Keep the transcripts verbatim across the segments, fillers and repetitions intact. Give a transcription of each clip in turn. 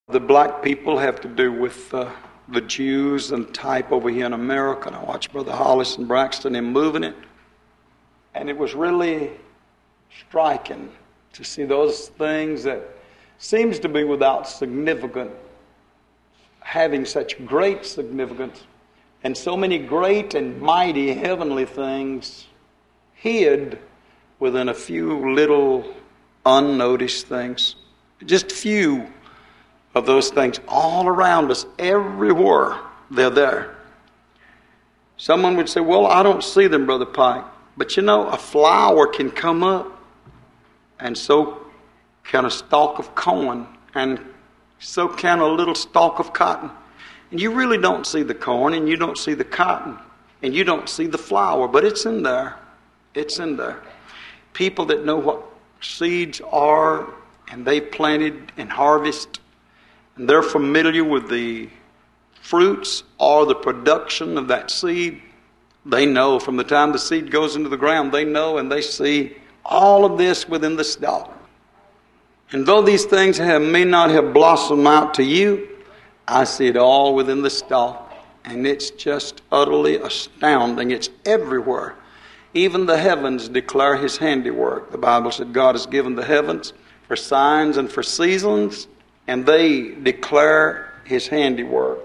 The black people have to do with uh, the Jews and type over here in America. And I watched Brother Hollis and Braxton in moving it. And it was really striking to see those things that seems to be without significance, having such great significance, and so many great and mighty heavenly things hid within a few little unnoticed things. Just few of those things all around us, everywhere they're there. Someone would say, well, I don't see them, Brother Pike. But you know, a flower can come up, and so can a stalk of corn, and so can a little stalk of cotton. And you really don't see the corn, and you don't see the cotton, and you don't see the flower, but it's in there. It's in there. People that know what seeds are, and they planted and harvest, and they're familiar with the fruits or the production of that seed, they know from the time the seed goes into the ground, they know and they see all of this within the stalk. And though these things have, may not have blossomed out to you, I see it all within the stalk. And it's just utterly astounding. It's everywhere. Even the heavens declare His handiwork. The Bible said God has given the heavens for signs and for seasons, and they declare His handiwork.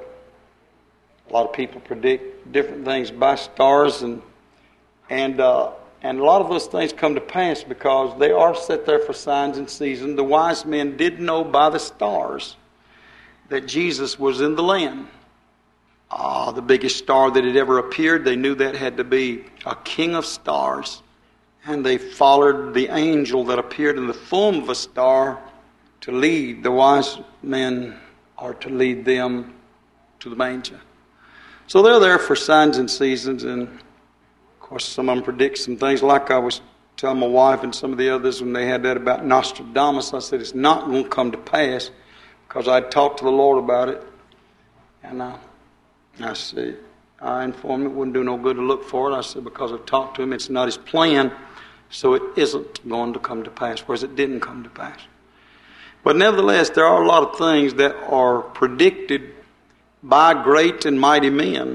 A lot of people predict different things by stars, and and uh, and a lot of those things come to pass because they are set there for signs and seasons. The wise men did know by the stars that Jesus was in the land. Ah, the biggest star that had ever appeared, they knew that had to be a king of stars. And they followed the angel that appeared in the form of a star to lead the wise men, or to lead them to the manger. So they're there for signs and seasons, and of course some of them predict some things, like I was telling my wife and some of the others when they had that about Nostradamus. I said it's not going to come to pass, because I talked to the Lord about it, and I, I said, I informed him it wouldn't do no good to look for it. I said, because I've talked to him, it's not his plan, so it isn't going to come to pass, whereas it didn't come to pass. But nevertheless, there are a lot of things that are predicted by great and mighty men.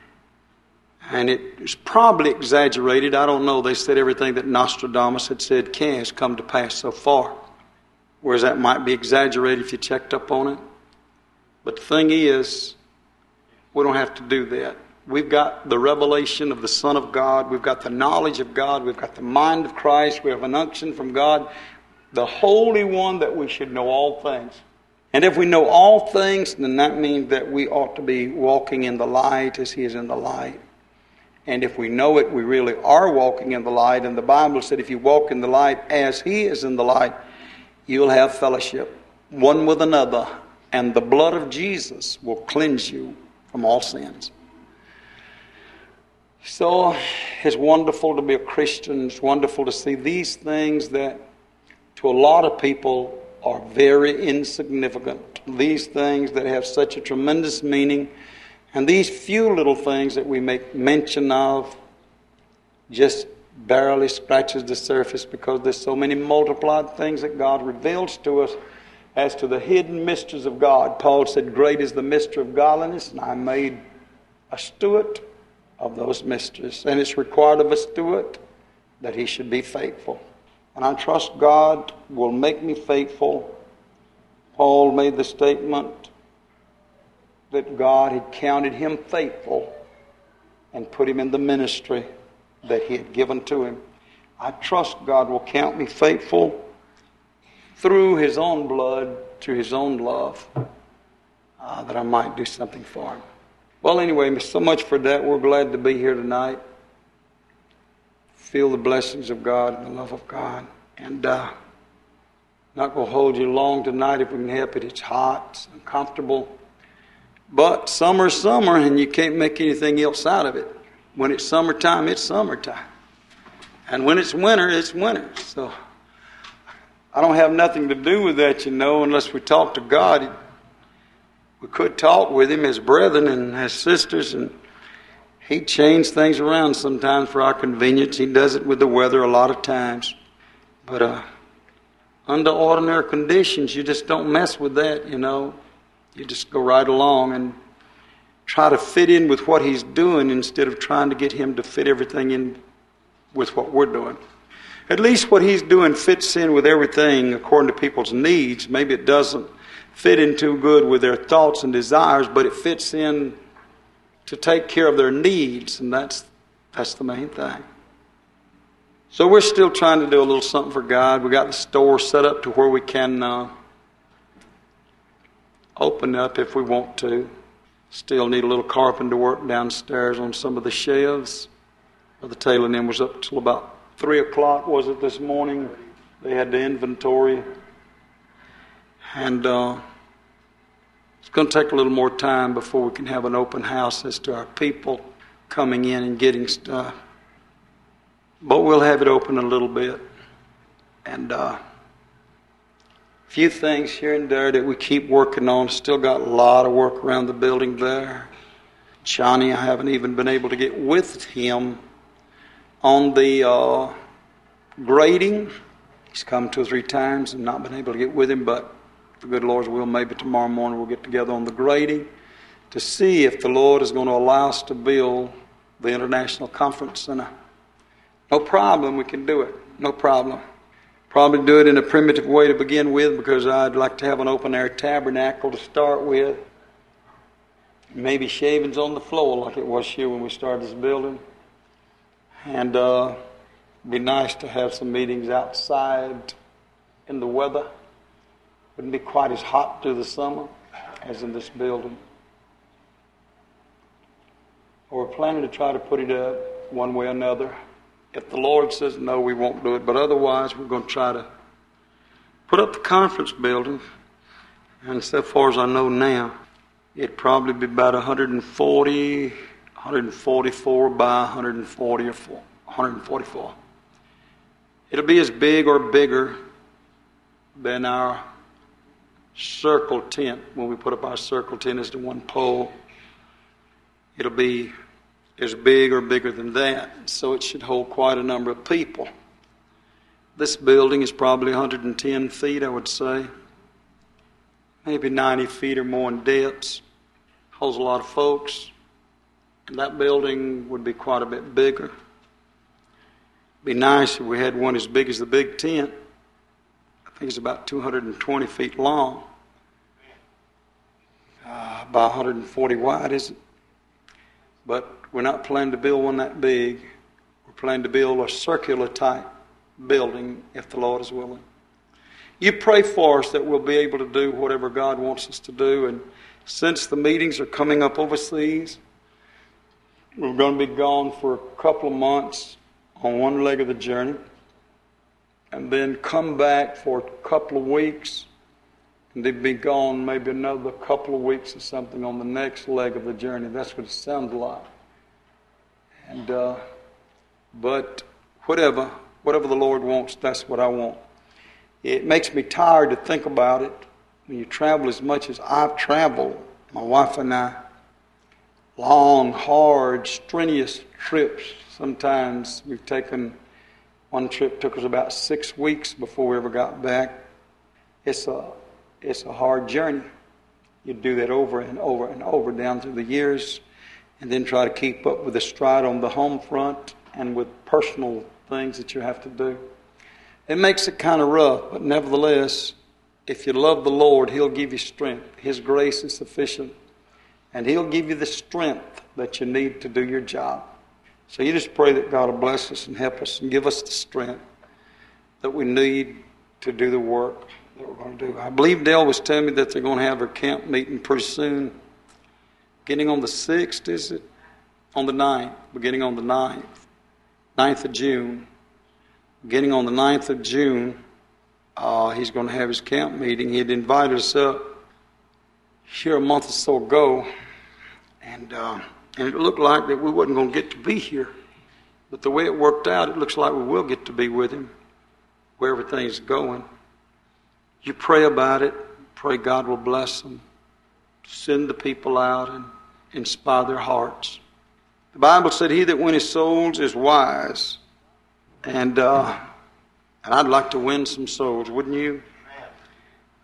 And it is probably exaggerated. I don't know. They said everything that Nostradamus had said can has come to pass so far. Whereas that might be exaggerated if you checked up on it. But the thing is, we don't have to do that. We've got the revelation of the Son of God. We've got the knowledge of God. We've got the mind of Christ. We have an unction from God, the Holy One, that we should know all things. And if we know all things, then that means that we ought to be walking in the light as He is in the light. And if we know it, we really are walking in the light. And the Bible said if you walk in the light as He is in the light, you'll have fellowship one with another. And the blood of Jesus will cleanse you from all sins. So it's wonderful to be a Christian. It's wonderful to see these things that to a lot of people are very insignificant. These things that have such a tremendous meaning, and these few little things that we make mention of just barely scratches the surface, because there's so many multiplied things that God reveals to us as to the hidden mysteries of God. Paul said, great is the mystery of godliness, and I made a steward of those mysteries. And it's required of a steward that he should be faithful. And I trust God will make me faithful. Paul made the statement that God had counted him faithful and put him in the ministry that He had given to him. I trust God will count me faithful through His own blood, through His own love, uh, that I might do something for Him. Well, anyway, so much for that. We're glad to be here tonight. Feel the blessings of God and the love of God. And uh, not going to hold you long tonight if we can help it. It's hot, it's uncomfortable. But summer's summer, and you can't make anything else out of it. When it's summertime, it's summertime. And when it's winter, it's winter. So I don't have nothing to do with that, you know, unless we talk to God. We could talk with Him as brethren and as sisters, and He changes things around sometimes for our convenience. He does it with the weather a lot of times. But uh, under ordinary conditions, you just don't mess with that, you know. You just go right along and try to fit in with what he's doing instead of trying to get him to fit everything in with what we're doing. At least what he's doing fits in with everything according to people's needs. Maybe it doesn't fit in too good with their thoughts and desires, but it fits in to take care of their needs, and that's that's the main thing. So we're still trying to do a little something for God. We got the store set up to where we can uh, open up if we want to. Still need a little carpenter work downstairs on some of the shelves. Brother Taylor and them was up till about three o'clock, was it, this morning? They had the inventory. And uh, it's going to take a little more time before we can have an open house as to our people coming in and getting stuff. But we'll have it open a little bit. And uh, a few things here and there that we keep working on. Still got a lot of work around the building there. Johnny, I haven't even been able to get with him on the uh, grading. He's come two or three times and not been able to get with him, but the good Lord's will, maybe tomorrow morning we'll get together on the grading to see if the Lord is going to allow us to build the International Conference Center. No problem, we can do it. No problem. Probably do it in a primitive way to begin with, because I'd like to have an open-air tabernacle to start with. Maybe shavings on the floor like it was here when we started this building. And uh, it'd be nice to have some meetings outside in the weather. Wouldn't be quite as hot through the summer as in this building. We're planning to try to put it up one way or another. If the Lord says no, we won't do it. But otherwise, we're going to try to put up the conference building. And so far as I know now, it'd probably be about one hundred forty, one hundred forty-four by one hundred forty or one hundred forty-four. It'll be as big or bigger than our circle tent. When we put up our circle tent as the one pole, it'll be as big or bigger than that. So it should hold quite a number of people. This building is probably one hundred ten feet, I would say. Maybe ninety feet or more in depth. Holds a lot of folks. And that building would be quite a bit bigger. It'd be nice if we had one as big as the big tent. I think it's about two hundred twenty feet long. Uh, by one hundred forty wide, is it? But we're not planning to build one that big. We're planning to build a circular type building if the Lord is willing. You pray for us that we'll be able to do whatever God wants us to do. And since the meetings are coming up overseas, we're going to be gone for a couple of months on one leg of the journey, and then come back for a couple of weeks, and then be gone maybe another couple of weeks or something on the next leg of the journey. That's what it sounds like. And uh, but whatever, whatever the Lord wants, that's what I want. It makes me tired to think about it. When you travel as much as I've traveled, my wife and I, long, hard, strenuous trips. Sometimes we've taken, one trip took us about six weeks before we ever got back. It's a, it's a hard journey. You do that over and over and over down through the years, and then try to keep up with the stride on the home front and with personal things that you have to do. It makes it kind of rough, but nevertheless, if you love the Lord, He'll give you strength. His grace is sufficient, and He'll give you the strength that you need to do your job. So you just pray that God will bless us and help us and give us the strength that we need to do the work that we're going to do. I believe Dale was telling me that they're going to have their camp meeting pretty soon. Beginning on the sixth, is it? On the ninth. Beginning on the ninth. ninth of June. Beginning on the ninth of June, uh, he's going to have his camp meeting. He had invited us up here a month or so ago, and uh, and it looked like that we wasn't going to get to be here. But the way it worked out, it looks like we will get to be with him where everything's going. You pray about it. Pray God will bless them. Send the people out and inspire their hearts. The Bible said, "He that winneth souls is wise." And uh, and I'd like to win some souls, wouldn't you?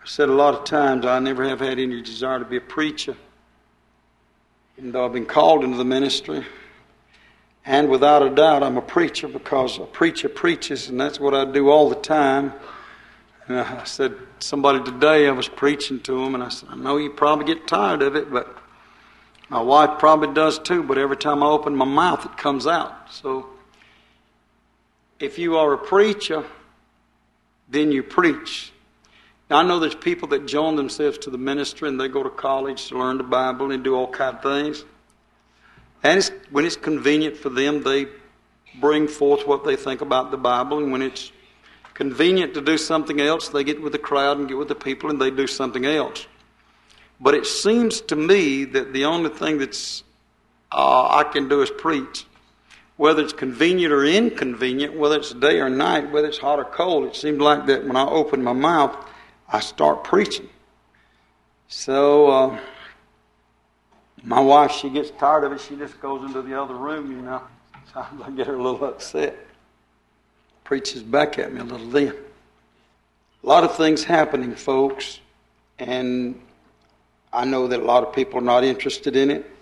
I said a lot of times I never have had any desire to be a preacher, even though I've been called into the ministry. And without a doubt, I'm a preacher because a preacher preaches, and that's what I do all the time. And I said, somebody today, I was preaching to them, and I said, I know you probably get tired of it, but my wife probably does too, but every time I open my mouth, it comes out. So if you are a preacher, then you preach. Now, I know there's people that join themselves to the ministry, and they go to college to learn the Bible and do all kinds of things. And it's, when it's convenient for them, they bring forth what they think about the Bible. And when it's convenient to do something else, they get with the crowd and get with the people and they do something else. But it seems to me that the only thing that's uh, I can do is preach. Whether it's convenient or inconvenient, whether it's day or night, whether it's hot or cold, it seems like that when I open my mouth, I start preaching. So... Uh, My wife, she gets tired of it. She just goes into the other room, you know. Sometimes I get her a little upset. Preaches back at me a little then. A lot of things happening, folks. And I know that a lot of people are not interested in it.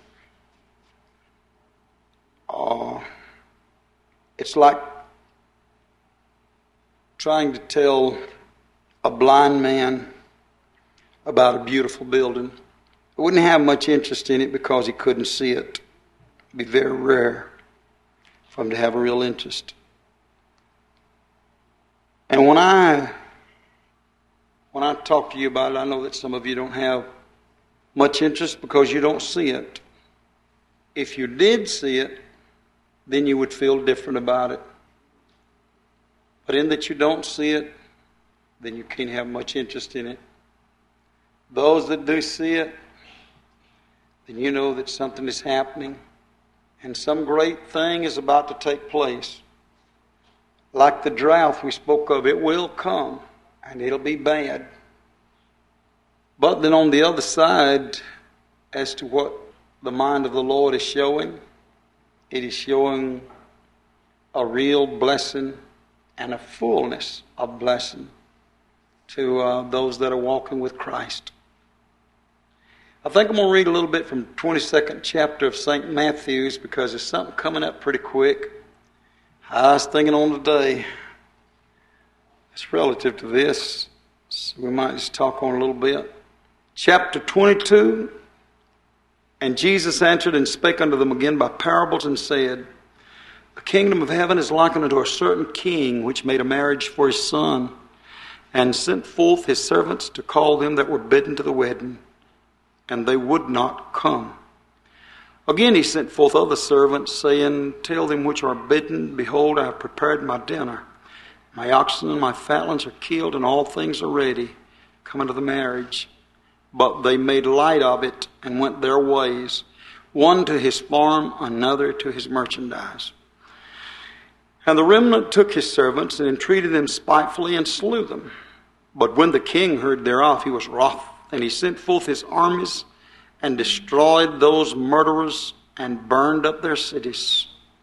Uh, it's like trying to tell a blind man about a beautiful building. I wouldn't have much interest in it because he couldn't see it. It'd be very rare for him to have a real interest. And when I when I talk to you about it, I know that some of you don't have much interest because you don't see it. If you did see it, then you would feel different about it. But in that you don't see it, then you can't have much interest in it. Those that do see it, then you know that something is happening and some great thing is about to take place. Like the drought we spoke of, it will come and it'll be bad. But then on the other side, as to what the mind of the Lord is showing, it is showing a real blessing and a fullness of blessing to uh, those that are walking with Christ. I think I'm going to read a little bit from the twenty-second chapter of Saint Matthew's because there's something coming up pretty quick. I was thinking on today, it's relative to this, so we might just talk on a little bit. Chapter twenty-two, and Jesus answered and spake unto them again by parables and said, The kingdom of heaven is likened unto a certain king which made a marriage for his son, and sent forth his servants to call them that were bidden to the wedding. And they would not come. Again he sent forth other servants, saying, Tell them which are bidden, Behold, I have prepared my dinner. My oxen and my fatlings are killed, and all things are ready. Come unto the marriage. But they made light of it, and went their ways, one to his farm, another to his merchandise. And the remnant took his servants, and entreated them spitefully, and slew them. But when the king heard thereof, he was wroth. And he sent forth his armies and destroyed those murderers and burned up their cities.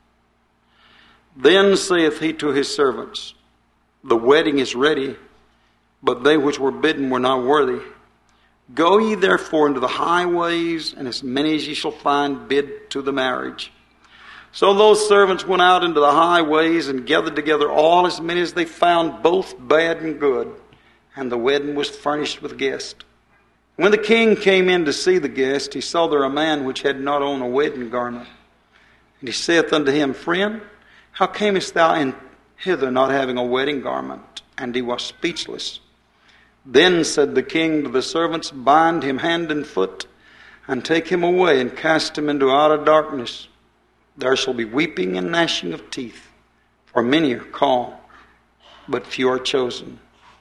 Then saith he to his servants, The wedding is ready, but they which were bidden were not worthy. Go ye therefore into the highways, and as many as ye shall find, bid to the marriage. So those servants went out into the highways and gathered together all as many as they found, both bad and good. And the wedding was furnished with guests. When the king came in to see the guest, he saw there a man which had not on a wedding garment. And he saith unto him, Friend, how camest thou in hither not having a wedding garment? And he was speechless. Then said the king to the servants, Bind him hand and foot, and take him away, and cast him into outer darkness. There shall be weeping and gnashing of teeth, for many are called, but few are chosen.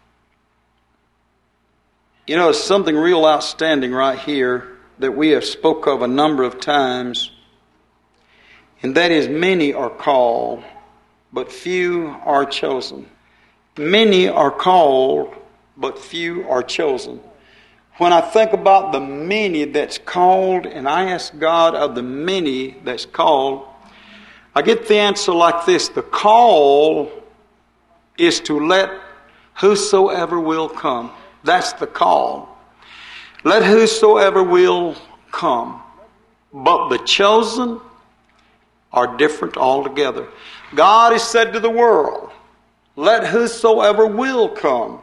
You know, it's something real outstanding right here that we have spoke of a number of times, and that is many are called, but few are chosen. Many are called, but few are chosen. When I think about the many that's called, and I ask God of the many that's called, I get the answer like this. The call is to let whosoever will come. That's the call. Let whosoever will come. But the chosen are different altogether. God has said to the world, let whosoever will come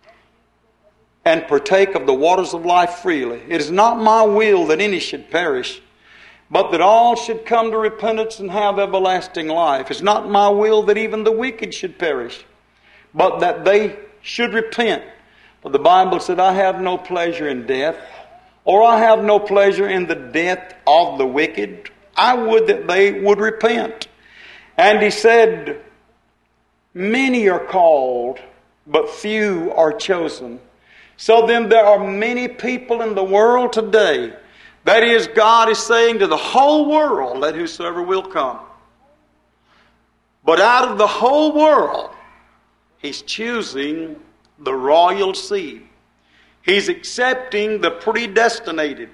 and partake of the waters of life freely. It is not my will that any should perish, but that all should come to repentance and have everlasting life. It's not my will that even the wicked should perish, but that they should repent. For the Bible said, I have no pleasure in death, or I have no pleasure in the death of the wicked. I would that they would repent. And he said, many are called, but few are chosen. So then there are many people in the world today. That is, God is saying to the whole world, let whosoever will come. But out of the whole world, He's choosing the royal seed. He's accepting the predestinated.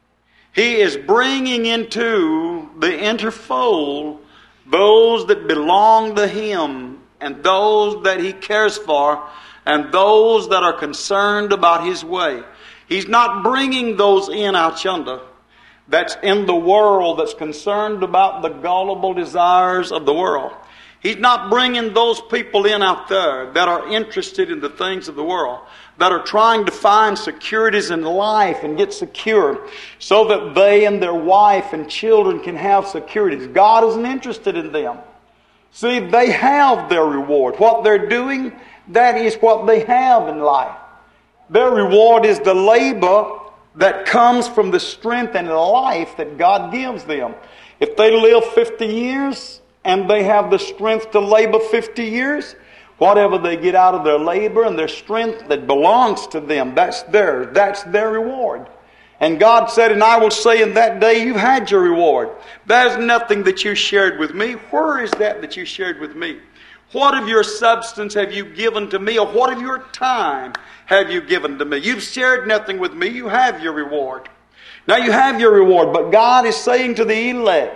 He is bringing into the interfold those that belong to Him and those that He cares for and those that are concerned about His way. He's not bringing those in out yonder that's in the world, that's concerned about the gullible desires of the world. He's not bringing those people in out there that are interested in the things of the world, that are trying to find securities in life and get secure so that they and their wife and children can have securities. God isn't interested in them. See, they have their reward. What they're doing, that is what they have in life. Their reward is the labor that comes from the strength and life that God gives them. If they live fifty years and they have the strength to labor fifty years, whatever they get out of their labor and their strength that belongs to them, that's theirs. That's their reward. And God said, and I will say in that day, you've had your reward. There's nothing that you shared with me. Where is that that you shared with me? What of your substance have you given to me, or what of your time have you given to me? You've shared nothing with me. You have your reward. Now you have your reward, but God is saying to the elect,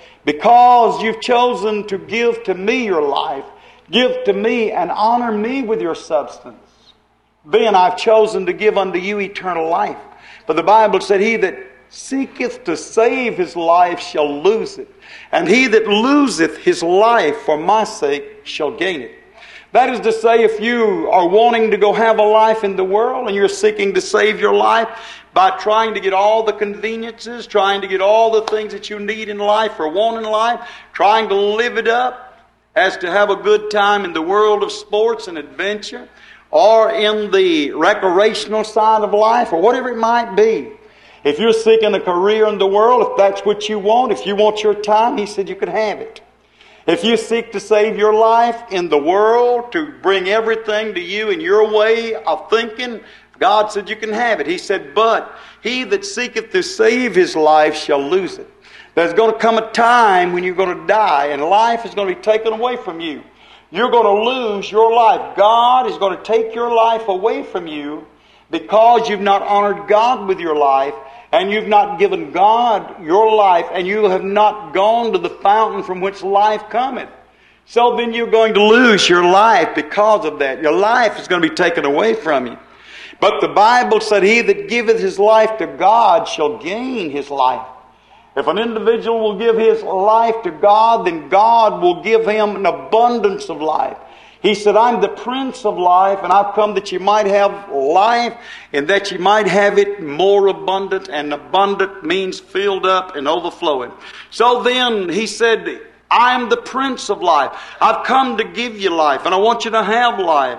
because you've chosen to give to me your life, give to me and honor me with your substance, then I've chosen to give unto you eternal life. But the Bible said, he that seeketh to save his life shall lose it, and he that loseth his life for my sake shall gain it. That is to say, if you are wanting to go have a life in the world and you're seeking to save your life by trying to get all the conveniences, trying to get all the things that you need in life or want in life, trying to live it up as to have a good time in the world of sports and adventure, or in the recreational side of life, or whatever it might be. If you're seeking a career in the world, if that's what you want, if you want your time, He said you could have it. If you seek to save your life in the world, to bring everything to you in your way of thinking, God said you can have it. He said, but he that seeketh to save his life shall lose it. There's going to come a time when you're going to die, and life is going to be taken away from you. You're going to lose your life. God is going to take your life away from you because you've not honored God with your life, and you've not given God your life, and you have not gone to the fountain from which life cometh. So then you're going to lose your life because of that. Your life is going to be taken away from you. But the Bible said, he that giveth his life to God shall gain his life. If an individual will give his life to God, then God will give him an abundance of life. He said, I'm the Prince of life, and I've come that you might have life, and that you might have it more abundant. And abundant means filled up and overflowing. So then he said, I'm the Prince of life. I've come to give you life, and I want you to have life.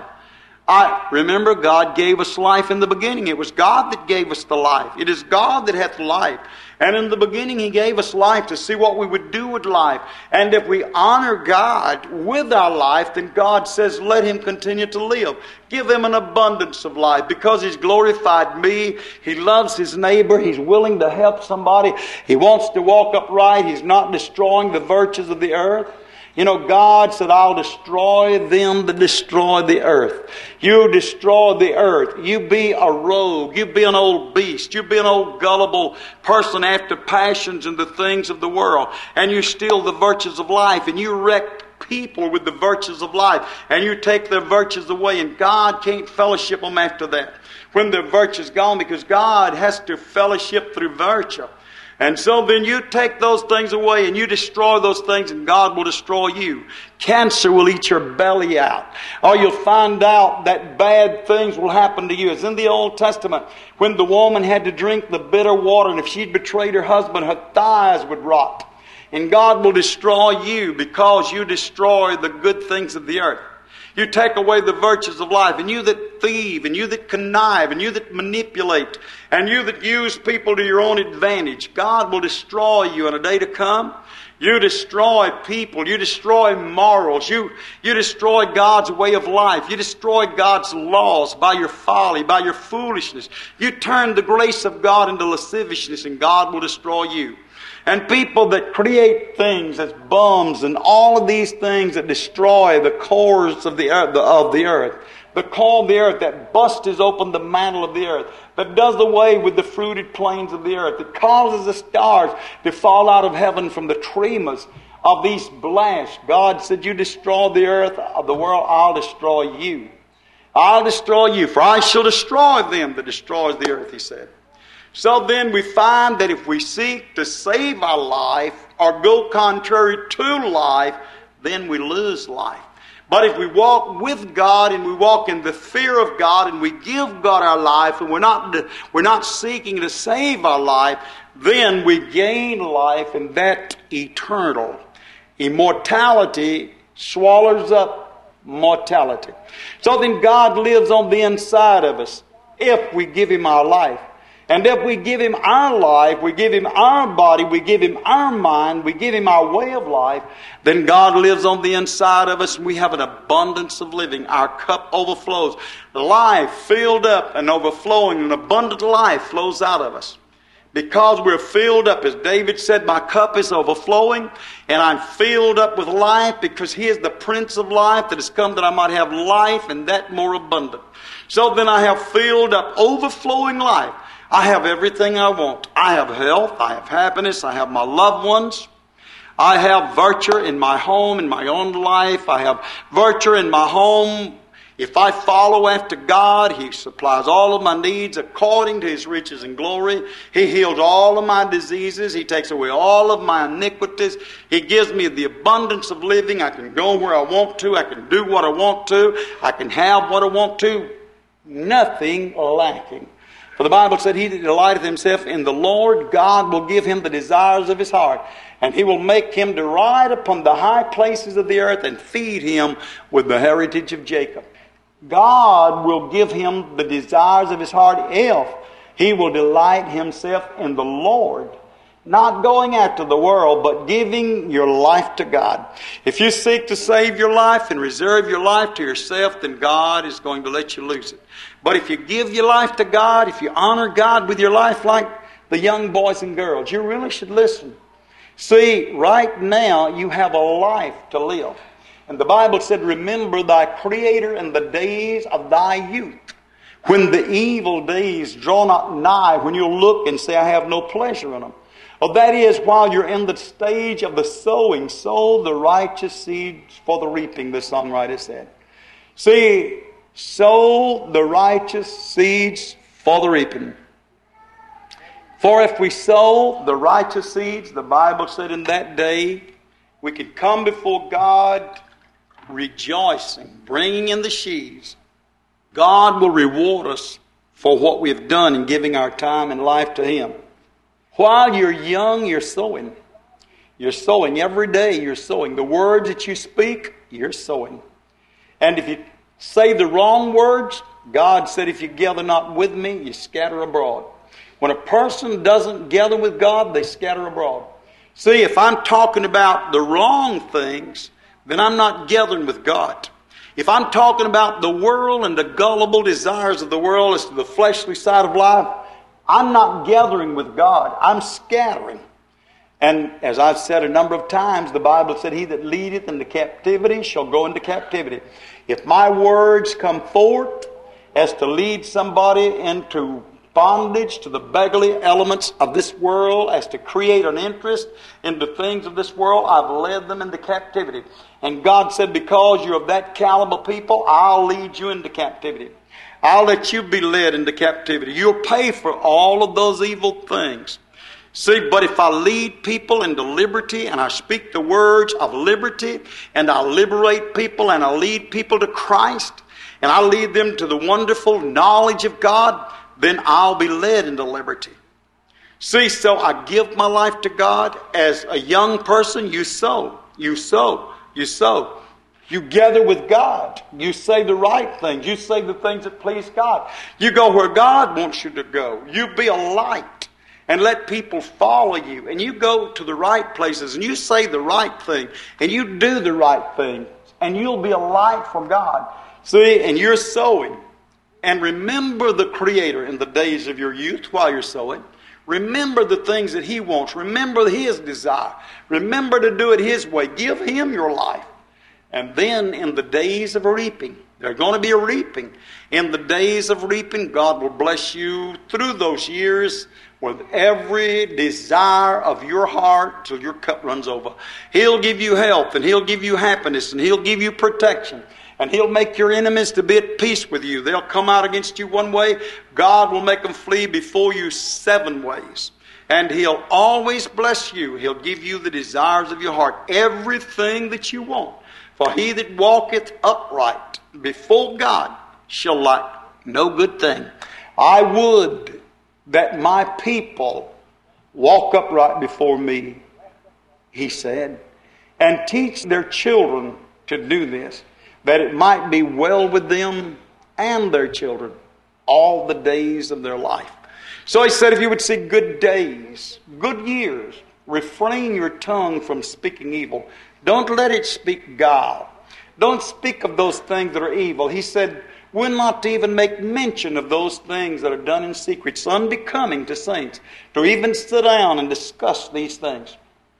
I remember God gave us life in the beginning. It was God that gave us the life. It is God that hath life. And in the beginning He gave us life to see what we would do with life. And if we honor God with our life, then God says, let him continue to live. Give him an abundance of life because he's glorified me. He loves his neighbor. He's willing to help somebody. He wants to walk upright. He's not destroying the virtues of the earth. You know, God said, I'll destroy them that destroy the earth. You destroy the earth. You be a rogue. You be an old beast. You be an old gullible person after passions and the things of the world. And you steal the virtues of life. And you wreck people with the virtues of life. And you take their virtues away. And God can't fellowship them after that. when the virtue's gone, because God has to fellowship through virtue. And so then you take those things away and you destroy those things, and God will destroy you. Cancer will eat your belly out. Or you'll find out that bad things will happen to you. It's in the Old Testament when the woman had to drink the bitter water, and if she'd betrayed her husband, her thighs would rot. And God will destroy you because you destroy the good things of the earth. You take away the virtues of life, and you that thieve, and you that connive, and you that manipulate, and you that use people to your own advantage, God will destroy you in a day to come. You destroy people. You destroy morals. You, you destroy God's way of life. You destroy God's laws by your folly, by your foolishness. You turn the grace of God into lasciviousness, and God will destroy you. And people that create things as bums and all of these things that destroy the cores of the earth, of the earth, the core of the earth, that busts open the mantle of the earth, that does away with the fruited plains of the earth, that causes the stars to fall out of heaven from the tremas of these blasts. God said, you destroy the earth of the world, I'll destroy you. I'll destroy you, for I shall destroy them that destroys the earth, he said. So then we find that if we seek to save our life or go contrary to life, then we lose life. But if we walk with God and we walk in the fear of God and we give God our life and we're not, we're not seeking to save our life, then we gain life, and that eternal. Immortality swallows up mortality. So then God lives on the inside of us if we give Him our life. And if we give Him our life, we give Him our body, we give Him our mind, we give Him our way of life, then God lives on the inside of us, and we have an abundance of living. Our cup overflows. Life filled up and overflowing, an abundant life flows out of us. Because we're filled up, as David said, my cup is overflowing, and I'm filled up with life because He is the Prince of life that has come that I might have life, and that more abundant. So then I have filled up, overflowing life. I have everything I want. I have health. I have happiness. I have my loved ones. I have virtue in my home, in my own life. I have virtue in my home. If I follow after God, He supplies all of my needs according to His riches and glory. He heals all of my diseases. He takes away all of my iniquities. He gives me the abundance of living. I can go where I want to. I can do what I want to. I can have what I want to. Nothing lacking. For the Bible said, he that delighteth himself in the Lord, God will give him the desires of his heart. And He will make him to ride upon the high places of the earth and feed him with the heritage of Jacob. God will give him the desires of his heart if he will delight himself in the Lord. Not going after the world, but giving your life to God. If you seek to save your life and reserve your life to yourself, then God is going to let you lose it. But if you give your life to God, if you honor God with your life like the young boys and girls, you really should listen. See, right now you have a life to live. And the Bible said, remember thy Creator in the days of thy youth, when the evil days draw not nigh, when you'll look and say, I have no pleasure in them. Well, that is, while you're in the stage of the sowing, sow the righteous seeds for the reaping, the songwriter said. See, sow the righteous seeds for the reaping. For if we sow the righteous seeds, the Bible said in that day, we could come before God rejoicing, bringing in the sheaves. God will reward us for what we've done in giving our time and life to Him. While you're young, you're sowing. You're sowing every day. You're sowing. The words that you speak, you're sowing. And if you say the wrong words, God said, if you gather not with me, you scatter abroad. When a person doesn't gather with God, they scatter abroad. See, if I'm talking about the wrong things, then I'm not gathering with God. If I'm talking about the world and the gullible desires of the world as to the fleshly side of life, I'm not gathering with God. I'm scattering. And as I've said a number of times, the Bible said, he that leadeth into captivity shall go into captivity. If my words come forth as to lead somebody into bondage to the beggarly elements of this world, as to create an interest in the things of this world, I've led them into captivity. And God said, because you're of that caliber people, I'll lead you into captivity. I'll let you be led into captivity. You'll pay for all of those evil things. See, but if I lead people into liberty and I speak the words of liberty and I liberate people and I lead people to Christ and I lead them to the wonderful knowledge of God, then I'll be led into liberty. See, so I give my life to God. As a young person, you sow, you sow, you sow. You gather with God. You say the right things. You say the things that please God. You go where God wants you to go. You be a light and let people follow you. And you go to the right places and you say the right thing and you do the right thing. And you'll be a light for God. See, and you're sowing. And remember the Creator in the days of your youth while you're sowing. Remember the things that He wants. Remember His desire. Remember to do it His way. Give Him your life. And then in the days of reaping, there's going to be a reaping. In the days of reaping, God will bless you through those years with every desire of your heart till your cup runs over. He'll give you health, and He'll give you happiness, and He'll give you protection. And He'll make your enemies to be at peace with you. They'll come out against you one way. God will make them flee before you seven ways. And He'll always bless you. He'll give you the desires of your heart. Everything that you want. For he that walketh upright before God shall lack no good thing. I would that my people walk upright before me, He said, and teach their children to do this, that it might be well with them and their children all the days of their life. So He said, if you would see good days, good years, refrain your tongue from speaking evil. Don't let it speak guile. Don't speak of those things that are evil. He said, we're not to even make mention of those things that are done in secret. It's unbecoming to saints to even sit down and discuss these things.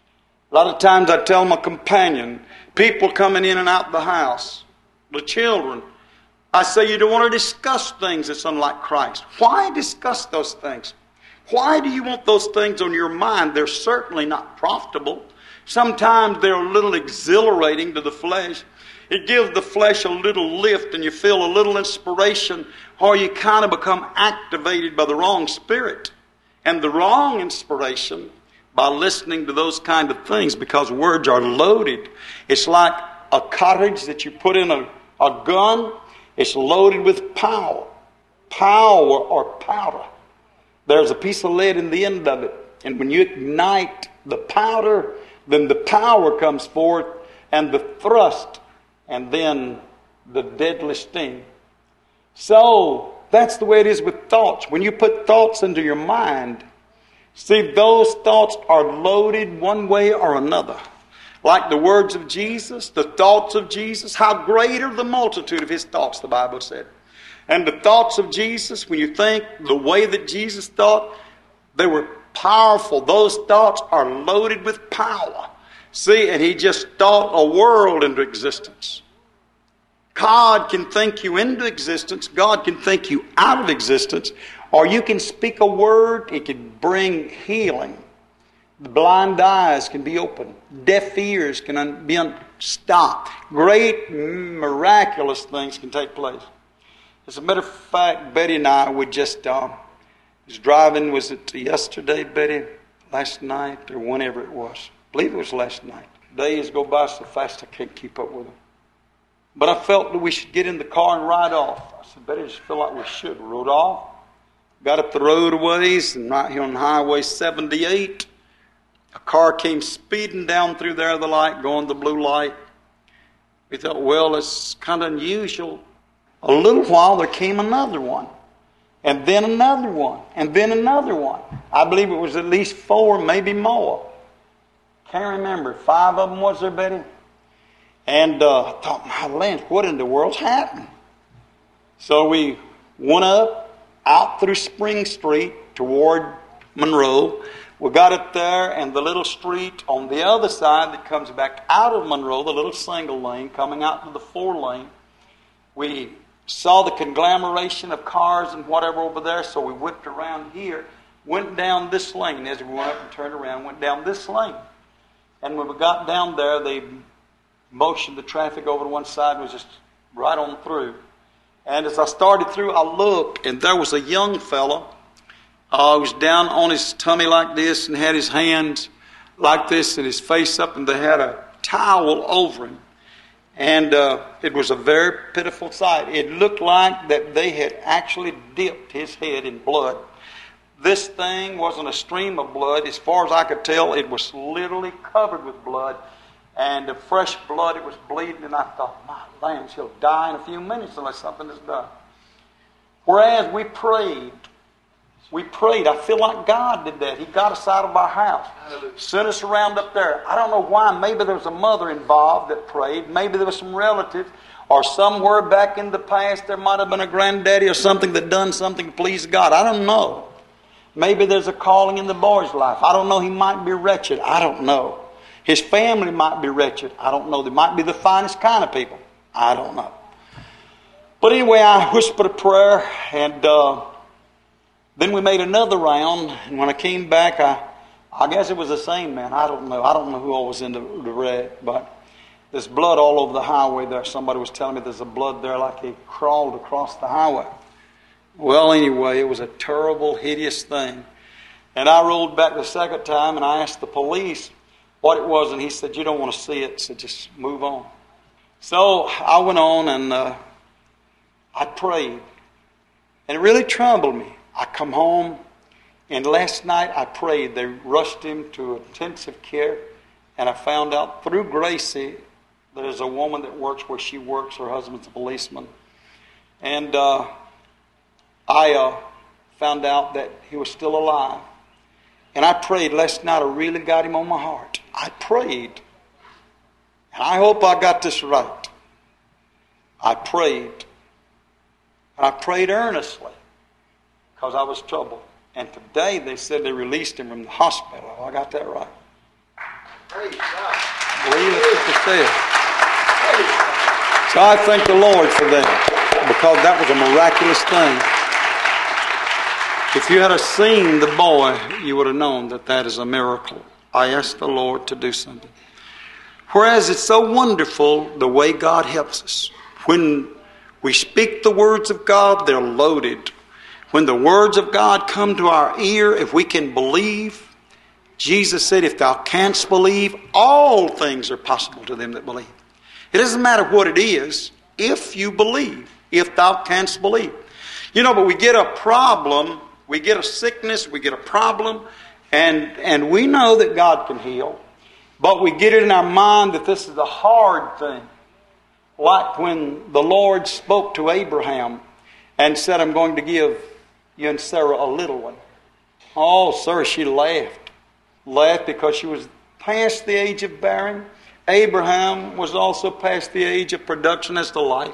A lot of times I tell my companion, people coming in and out the house, the children, I say, you don't want to discuss things that's unlike Christ. Why discuss those things? Why do you want those things on your mind? They're certainly not profitable. Sometimes they're a little exhilarating to the flesh. It gives the flesh a little lift and you feel a little inspiration, or you kind of become activated by the wrong spirit and the wrong inspiration by listening to those kind of things, because words are loaded. It's like a cartridge that you put in a, a gun. It's loaded with power. Power or powder. There's a piece of lead in the end of it. And when you ignite the powder, then the power comes forth and the thrust and then the deadly sting. So that's the way it is with thoughts. When you put thoughts into your mind, see, those thoughts are loaded one way or another. Like the words of Jesus, the thoughts of Jesus, how great are the multitude of His thoughts, the Bible said. And the thoughts of Jesus, when you think the way that Jesus thought, they were powerful. Those thoughts are loaded with power. See, and He just thought a world into existence. God can think you into existence. God can think you out of existence. Or you can speak a word. It can bring healing. The blind eyes can be opened. Deaf ears can un- be unstopped. Great, miraculous things can take place. As a matter of fact, Betty and I would just uh, was driving. Was it yesterday, Betty? Last night or whenever it was? I believe it was last night. Days go by so fast I can't keep up with them. But I felt that we should get in the car and ride off. I said, Betty, I just feel like we should. We rode off. Got up the road a ways, and right here on Highway seventy-eight, a car came speeding down through there, the light, going the blue light. We thought, well, it's kind of unusual. A little while, there came another one. And then another one. And then another one. I believe it was at least four, maybe more. Can't remember. Five of them was there, Betty? And uh, I thought, my land, what in the world's happened? So we went up, out through Spring Street toward Monroe. We got up there, and the little street on the other side that comes back out of Monroe, the little single lane coming out to the four lane, we saw the conglomeration of cars and whatever over there, so we whipped around here, went down this lane as we went up and turned around, went down this lane. And when we got down there, they motioned the traffic over to one side, was just right on through. And as I started through, I looked, and there was a young fellow. Uh, he was down on his tummy like this and had his hands like this and his face up, and they had a towel over him. And uh, it was a very pitiful sight. It looked like that they had actually dipped his head in blood. This thing wasn't a stream of blood. As far as I could tell, it was literally covered with blood. And the fresh blood, it was bleeding. And I thought, my land, she'll die in a few minutes unless something is done. Whereas we prayed, we prayed. I feel like God did that. He got us out of our house, sent us around up there. I don't know why. Maybe there was a mother involved that prayed. Maybe there was some relatives. Or somewhere back in the past there might have been a granddaddy or something that done something to please God. I don't know. Maybe there's a calling in the boy's life. I don't know. He might be wretched. I don't know. His family might be wretched. I don't know. They might be the finest kind of people. I don't know. But anyway, I whispered a prayer, and uh, then we made another round. And when I came back, I, I guess it was the same man. I don't know. I don't know who all was in the, the wreck, but there's blood all over the highway there. Somebody was telling me there's a blood there like he crawled across the highway. Well, anyway, it was a terrible, hideous thing. And I rolled back the second time, and I asked the police what it was, and he said, you don't want to see it, so just move on. So I went on, and uh, I prayed. And it really troubled me. I come home, and last night I prayed. They rushed him to intensive care, and I found out through Gracie, there's a woman that works where she works. Her husband's a policeman. And uh, I uh, found out that he was still alive. And I prayed last night. I really got him on my heart. I prayed. And I hope I got this right. I prayed. And I prayed earnestly because I was troubled. And today they said they released him from the hospital. Oh, I got that right. Praise God. I believe that's what they said. So I thank the Lord for that, because that was a miraculous thing. If you had seen the boy, you would have known that that is a miracle. I asked the Lord to do something. Whereas it's so wonderful the way God helps us. When we speak the words of God, they're loaded. When the words of God come to our ear, if we can believe, Jesus said, if thou canst believe, all things are possible to them that believe. It doesn't matter what it is, if you believe, if thou canst believe. You know, but we get a problem, we get a sickness, we get a problem, and, and we know that God can heal. But we get it in our mind that this is a hard thing. Like when the Lord spoke to Abraham and said, I'm going to give you and Sarah a little one. Oh, sir, she laughed. Laughed because she was past the age of bearing. Abraham was also past the age of production as to life.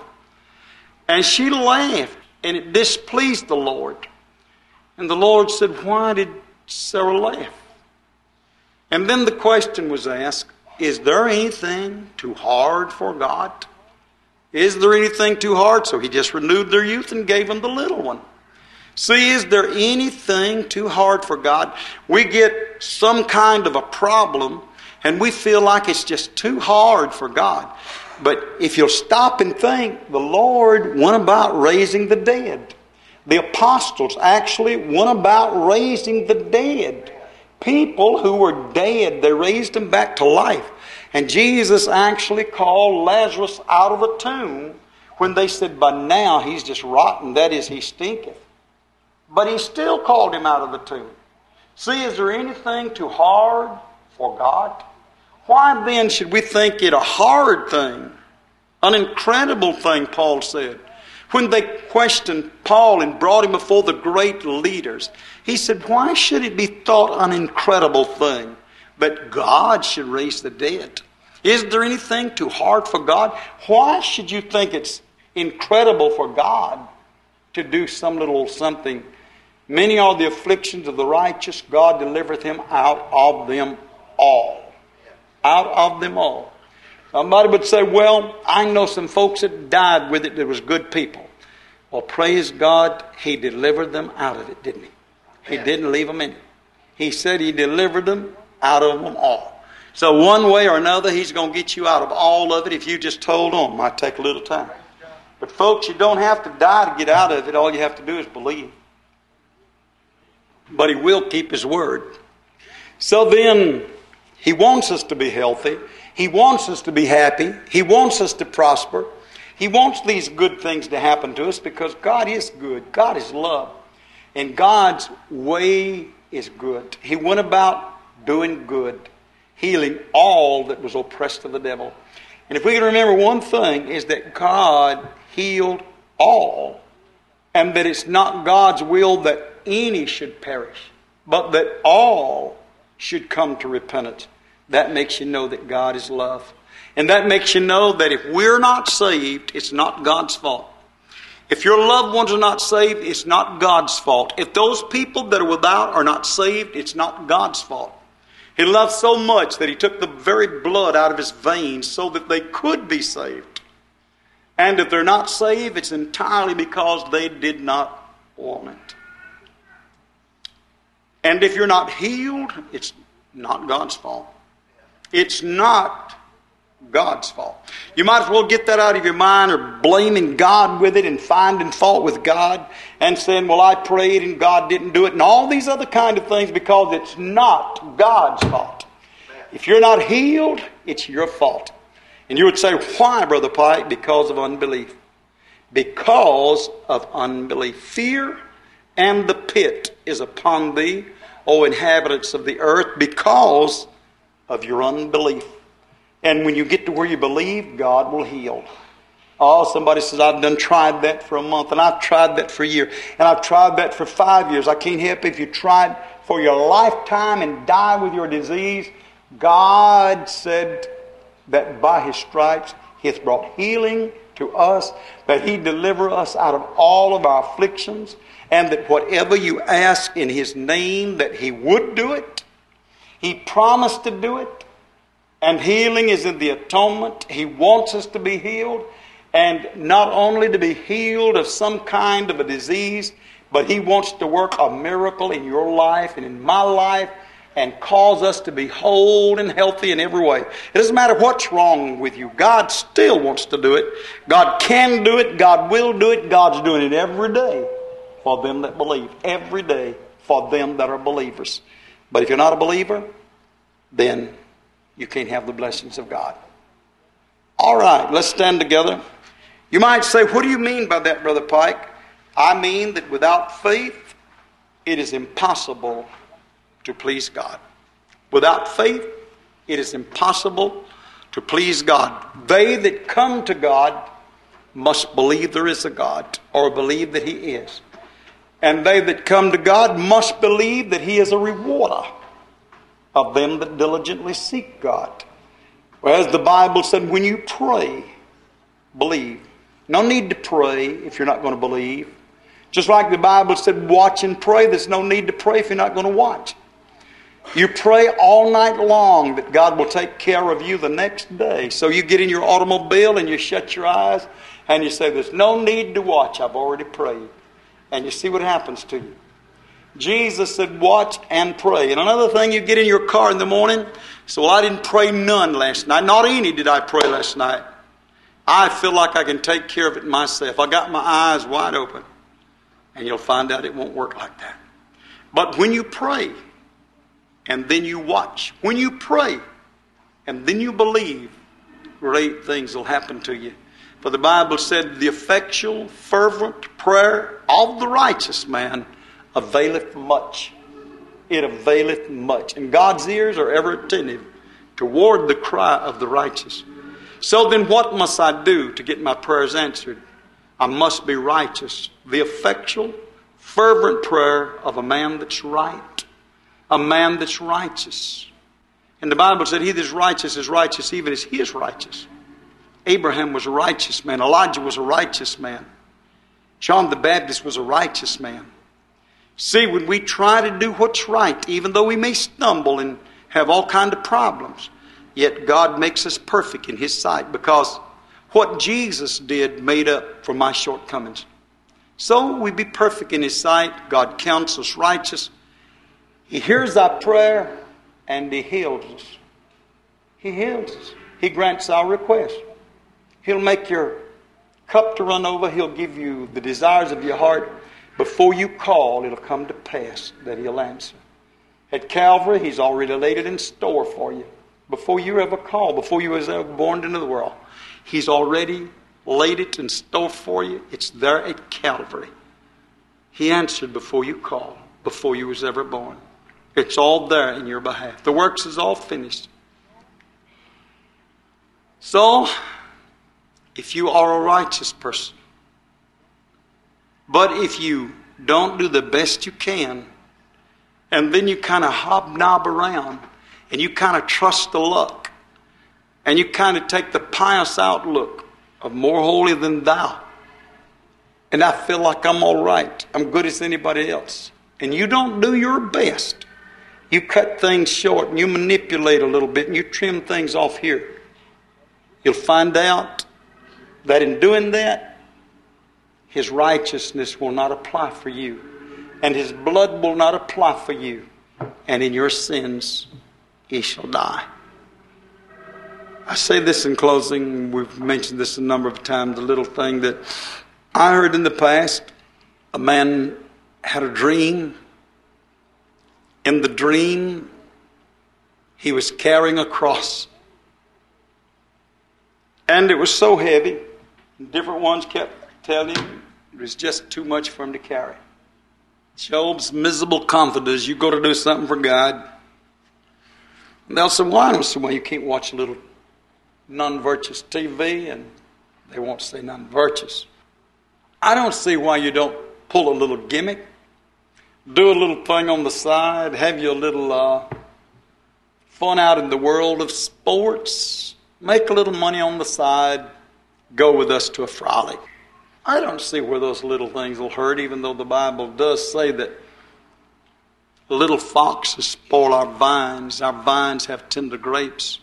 And she laughed, and it displeased the Lord. And the Lord said, why did Sarah laugh? And then the question was asked, is there anything too hard for God? Is there anything too hard? So he just renewed their youth and gave them the little one. See, is there anything too hard for God? We get some kind of a problem and we feel like it's just too hard for God. But if you'll stop and think, the Lord went about raising the dead. The apostles actually went about raising the dead. People who were dead, they raised them back to life. And Jesus actually called Lazarus out of the tomb when they said, by now he's just rotten, that is, he stinketh. But he still called him out of the tomb. See, is there anything too hard for God? Why then should we think it a hard thing? An incredible thing, Paul said. When they questioned Paul and brought him before the great leaders, he said, why should it be thought an incredible thing that God should raise the dead? Is there anything too hard for God? Why should you think it's incredible for God to do some little something? Many are the afflictions of the righteous. God delivereth him out of them all. Out of them all. Somebody would say, well, I know some folks that died with it that was good people. Well, praise God, he delivered them out of it, didn't he? He didn't leave them in it. He said he delivered them out of them all. So one way or another, he's going to get you out of all of it if you just hold on. Might take a little time. But folks, you don't have to die to get out of it. All you have to do is believe. But He will keep His word. So then, He wants us to be healthy. He wants us to be happy. He wants us to prosper. He wants these good things to happen to us because God is good. God is love. And God's way is good. He went about doing good, healing all that was oppressed of the devil. And if we can remember one thing, is that God healed all, and that it's not God's will that any should perish, but that all should come to repentance. That makes you know that God is love. And that makes you know that if we're not saved, it's not God's fault. If your loved ones are not saved, it's not God's fault. If those people that are without are not saved, it's not God's fault. He loved so much that He took the very blood out of His veins so that they could be saved. And if they're not saved, it's entirely because they did not want it. And if you're not healed, it's not God's fault. It's not God's fault. You might as well get that out of your mind, or blaming God with it and finding fault with God and saying, well, I prayed and God didn't do it, and all these other kind of things, because it's not God's fault. If you're not healed, it's your fault. And you would say, why, Brother Pike? Because of unbelief. Because of unbelief. Fear and the pit is upon thee, O inhabitants of the earth, because of your unbelief. And when you get to where you believe, God will heal. Oh, somebody says, I've done tried that for a month, and I've tried that for a year, and I've tried that for five years. I can't help if you tried for your lifetime and die with your disease. God said that by His stripes He hath brought healing to us, that He deliver us out of all of our afflictions, and that whatever you ask in His name, that He would do it. He promised to do it. And healing is in the atonement. He wants us to be healed. And not only to be healed of some kind of a disease, but He wants to work a miracle in your life and in my life and cause us to be whole and healthy in every way. It doesn't matter what's wrong with you. God still wants to do it. God can do it. God will do it. God's doing it every day for them that believe. Every day for them that are believers. But if you're not a believer, then you can't have the blessings of God. All right, let's stand together. You might say, what do you mean by that, Brother Pike? I mean that without faith, it is impossible to please God. Without faith, it is impossible to please God. They that come to God must believe there is a God, or believe that He is. And they that come to God must believe that He is a rewarder of them that diligently seek God. Whereas the Bible said, when you pray, believe. No need to pray if you're not going to believe. Just like the Bible said, watch and pray. There's no need to pray if you're not going to watch. You pray all night long that God will take care of you the next day. So you get in your automobile and you shut your eyes and you say, there's no need to watch. I've already prayed. And you see what happens to you. Jesus said, watch and pray. And another thing, you get in your car in the morning, so well, I didn't pray none last night. Not any did I pray last night. I feel like I can take care of it myself. I got my eyes wide open. And you'll find out it won't work like that. But when you pray, and then you watch, when you pray, and then you believe, great things will happen to you. For the Bible said, the effectual, fervent prayer of the righteous man availeth much. It availeth much. And God's ears are ever attentive toward the cry of the righteous. So then what must I do to get my prayers answered? I must be righteous. The effectual, fervent prayer of a man that's right. A man that's righteous. And the Bible said, he that is righteous is righteous even as he is righteous. Abraham was a righteous man. Elijah was a righteous man. John the Baptist was a righteous man. See, when we try to do what's right, even though we may stumble and have all kinds of problems, yet God makes us perfect in His sight, because what Jesus did made up for my shortcomings. So we be perfect in His sight. God counts us righteous. He hears our prayer and He heals us. He heals us. He grants our request. He'll make your cup to run over. He'll give you the desires of your heart. Before you call, it'll come to pass that He'll answer. At Calvary, He's already laid it in store for you. Before you ever call, before you was ever born into the world, He's already laid it in store for you. It's there at Calvary. He answered before you called, before you was ever born. It's all there in your behalf. The works is all finished. So, if you are a righteous person, but if you don't do the best you can, and then you kind of hobnob around, and you kind of trust the luck, and you kind of take the pious outlook of more holy than thou, and I feel like I'm all right, I'm good as anybody else, and you don't do your best, you cut things short, and you manipulate a little bit, and you trim things off here, you'll find out that in doing that, His righteousness will not apply for you. And His blood will not apply for you. And in your sins, ye shall die. I say this in closing. We've mentioned this a number of times. The little thing that I heard in the past. A man had a dream. In the dream, he was carrying a cross. And it was so heavy. Different ones kept telling him it was just too much for him to carry. Job's miserable confidence, you go to do something for God. And they'll say, well, I don't see why you can't watch a little non-virtuous T V, and they won't say non-virtuous. I don't see why you don't pull a little gimmick, do a little thing on the side, have your little uh, fun out in the world of sports, make a little money on the side, go with us to a frolic. I don't see where those little things will hurt, even though the Bible does say that little foxes spoil our vines. Our vines have tender grapes.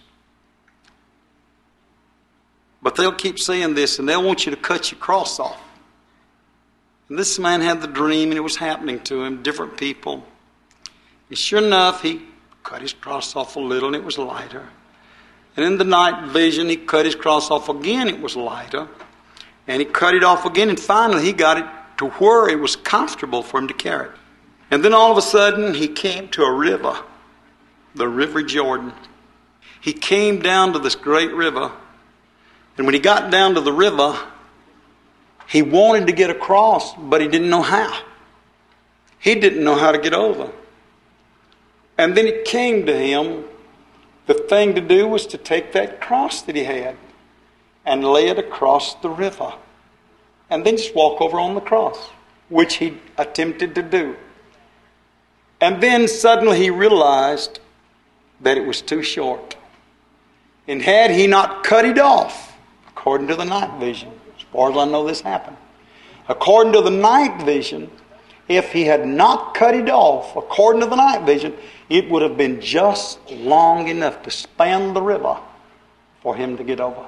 But they'll keep saying this, and they'll want you to cut your cross off. And this man had the dream, and it was happening to him, different people. And sure enough, he cut his cross off a little, and it was lighter. And in the night vision, he cut his cross off again, it was lighter. And he cut it off again, and finally he got it to where it was comfortable for him to carry it. And then all of a sudden, he came to a river, the River Jordan. He came down to this great river, and when he got down to the river, he wanted to get across, but he didn't know how. He didn't know how to get over. And then it came to him, the thing to do was to take that cross that he had and lay it across the river. And then just walk over on the cross, which he attempted to do. And then suddenly he realized that it was too short. And had he not cut it off, according to the night vision, as far as I know this happened, according to the night vision, if he had not cut it off, according to the night vision, it would have been just long enough to span the river for him to get over.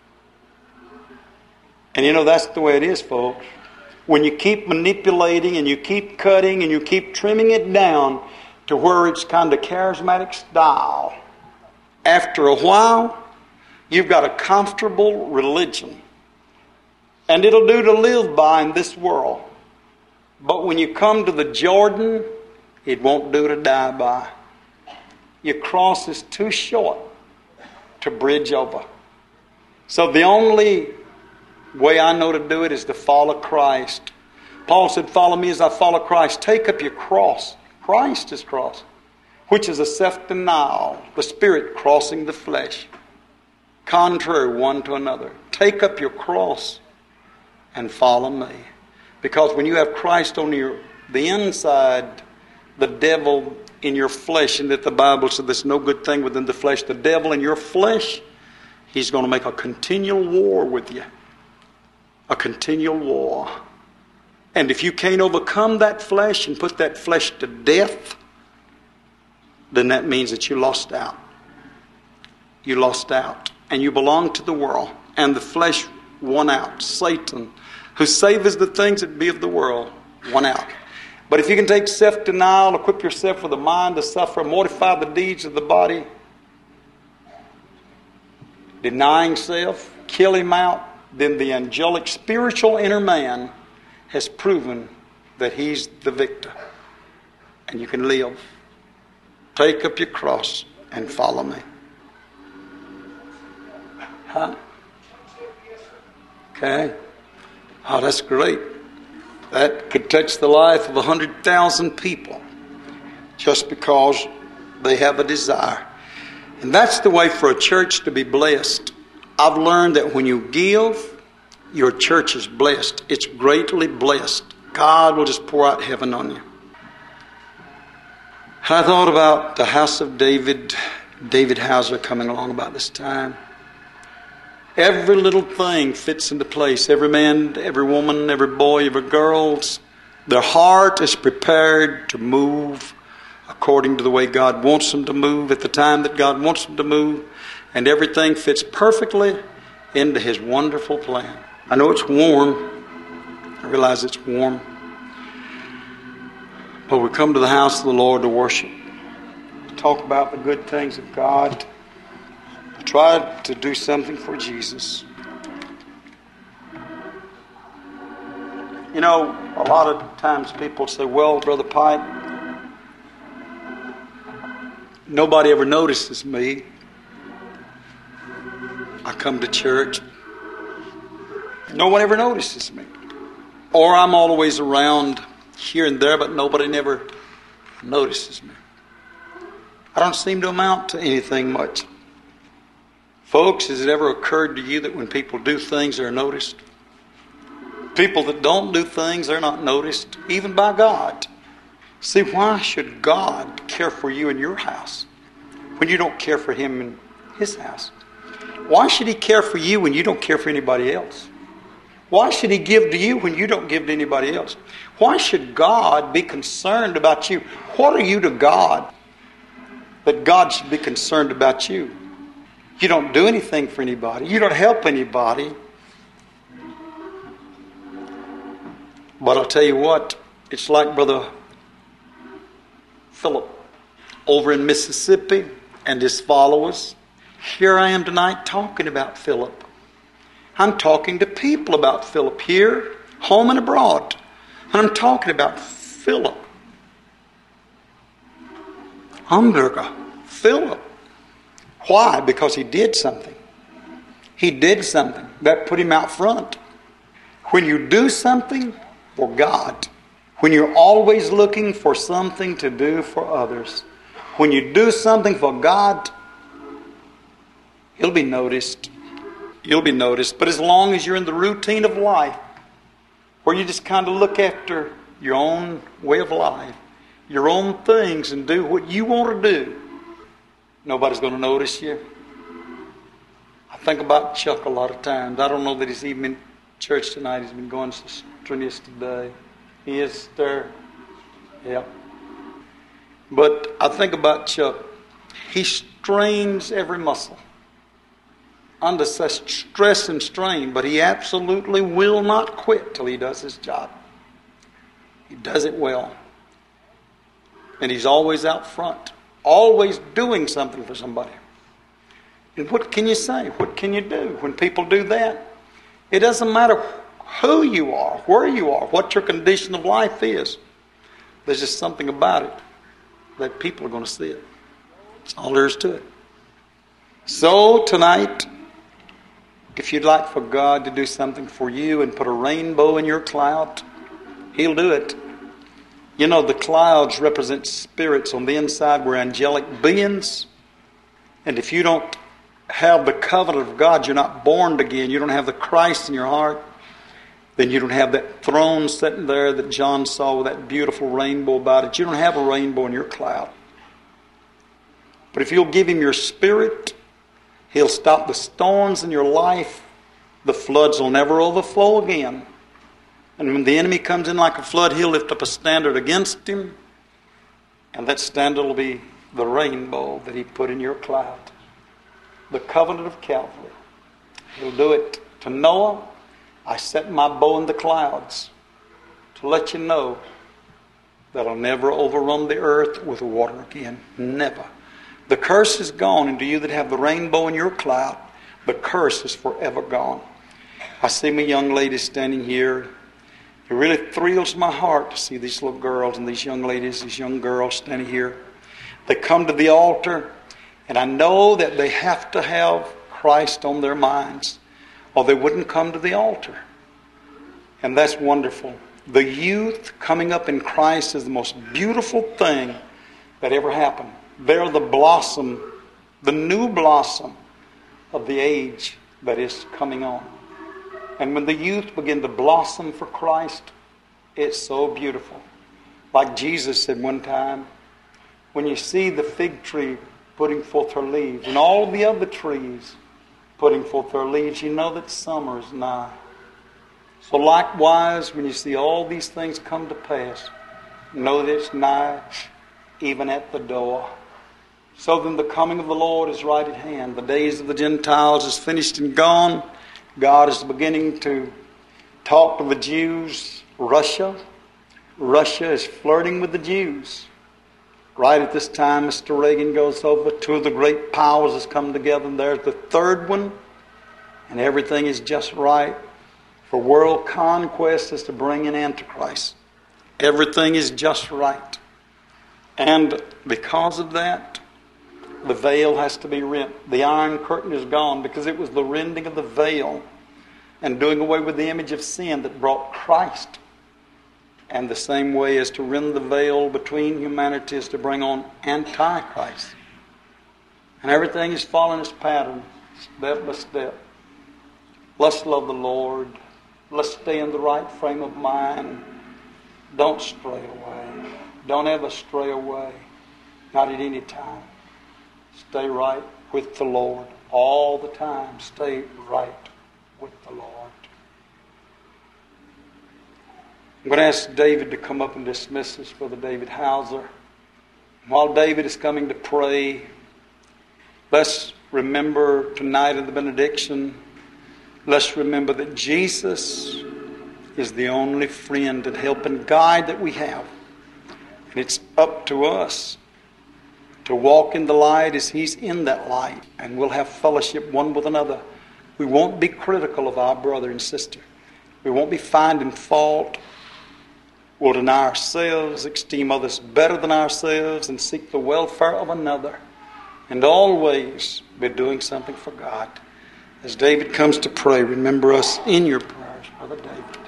And you know, that's the way it is, folks. When you keep manipulating and you keep cutting and you keep trimming it down to where it's kind of charismatic style, after a while, you've got a comfortable religion. And it'll do to live by in this world. But when you come to the Jordan, it won't do to die by. Your cross is too short to bridge over. So the only way I know to do it is to follow Christ. Paul said, follow me as I follow Christ. Take up your cross. Christ is cross, which is a self-denial, the spirit crossing the flesh, contrary one to another. Take up your cross and follow me. Because when you have Christ on your the inside, the devil in your flesh, and that the Bible said there's no good thing within the flesh, the devil in your flesh, he's going to make a continual war with you. A continual war. And if you can't overcome that flesh and put that flesh to death, then that means that you lost out. You lost out. And you belong to the world. And the flesh won out. Satan, who savors the things that be of the world, won out. But if you can take self-denial, equip yourself with a mind to suffer, mortify the deeds of the body, denying self, kill him out, then the angelic spiritual inner man has proven that he's the victor. And you can live. Take up your cross and follow me. Huh? Okay. Oh, that's great. That could touch the life of a hundred thousand people just because they have a desire. And that's the way for a church to be blessed. I've learned that when you give, your church is blessed. It's greatly blessed. God will just pour out heaven on you. I thought about the house of David, David Hauser coming along about this time. Every little thing fits into place. Every man, every woman, every boy, every girl, their heart is prepared to move according to the way God wants them to move at the time that God wants them to move. And everything fits perfectly into His wonderful plan. I know it's warm. I realize it's warm. But we come to the house of the Lord to worship, to talk about the good things of God, to try to do something for Jesus. You know, a lot of times people say, well, Brother Pike, nobody ever notices me. I come to church. No one ever notices me. Or I'm always around here and there, but nobody never notices me. I don't seem to amount to anything much. Folks, has it ever occurred to you that when people do things, they're noticed? People that don't do things, they're not noticed, even by God. See, why should God care for you in your house when you don't care for Him in His house? Why should He care for you when you don't care for anybody else? Why should He give to you when you don't give to anybody else? Why should God be concerned about you? What are you to God that God should be concerned about you? You don't do anything for anybody. You don't help anybody. But I'll tell you what, it's like Brother Philip over in Mississippi and his followers. Here I am tonight talking about Philip. I'm talking to people about Philip here, home and abroad. And I'm talking about Philip. Hamburger. Philip. Why? Because he did something. He did something that put him out front. When you do something for God, when you're always looking for something to do for others, when you do something for God, He'll be noticed. You'll be noticed. But as long as you're in the routine of life, where you just kind of look after your own way of life, your own things, and do what you want to do, nobody's going to notice you. I think about Chuck a lot of times. I don't know that he's even in church tonight. He's been going so strenuous today. He is there. Yeah. But I think about Chuck. He strains every muscle under such stress and strain, but he absolutely will not quit till he does his job. He does it well. And he's always out front, always doing something for somebody. And what can you say? What can you do when people do that? It doesn't matter who you are, where you are, what your condition of life is. There's just something about it that people are going to see it. That's all there is to it. So tonight, if you'd like for God to do something for you and put a rainbow in your cloud, He'll do it. You know, the clouds represent spirits on the inside. We're angelic beings. And if you don't have the covenant of God, you're not born again, you don't have the Christ in your heart, then you don't have that throne sitting there that John saw with that beautiful rainbow about it. You don't have a rainbow in your cloud. But if you'll give Him your spirit, He'll stop the storms in your life. The floods will never overflow again. And when the enemy comes in like a flood, He'll lift up a standard against him. And that standard will be the rainbow that He put in your cloud. The covenant of Calvary. He'll do it to Noah. I set my bow in the clouds to let you know that I'll never overrun the earth with water again. Never. The curse is gone, and to you that have the rainbow in your cloud, the curse is forever gone. I see my young ladies standing here. It really thrills my heart to see these little girls and these young ladies, these young girls standing here. They come to the altar, and I know that they have to have Christ on their minds, or they wouldn't come to the altar. And that's wonderful. The youth coming up in Christ is the most beautiful thing that ever happened. They're the blossom, the new blossom of the age that is coming on. And when the youth begin to blossom for Christ, it's so beautiful. Like Jesus said one time, when you see the fig tree putting forth her leaves and all the other trees putting forth their leaves, you know that summer is nigh. So likewise, when you see all these things come to pass, know that it's nigh, even at the door. So then the coming of the Lord is right at hand. The days of the Gentiles is finished and gone. God is beginning to talk to the Jews. Russia, Russia is flirting with the Jews. Right at this time, Mister Reagan goes over. Two of the great powers has come together, and there's the third one. And everything is just right. For world conquest is to bring an Antichrist. Everything is just right. And because of that, the veil has to be rent. The iron curtain is gone because it was the rending of the veil and doing away with the image of sin that brought Christ. And the same way as to rend the veil between humanity is to bring on Antichrist. And everything is following its pattern, step by step. Let's love the Lord. Let's stay in the right frame of mind. Don't stray away. Don't ever stray away. Not at any time. Stay right with the Lord. All the time, stay right with the Lord. I'm going to ask David to come up and dismiss us, Brother David Hauser. While David is coming to pray, let's remember tonight in the benediction, let's remember that Jesus is the only friend and help and guide that we have. And it's up to us to walk in the light as He's in that light. And we'll have fellowship one with another. We won't be critical of our brother and sister. We won't be finding fault. We'll deny ourselves, esteem others better than ourselves, and seek the welfare of another. And always be doing something for God. As David comes to pray, remember us in your prayers, Brother David.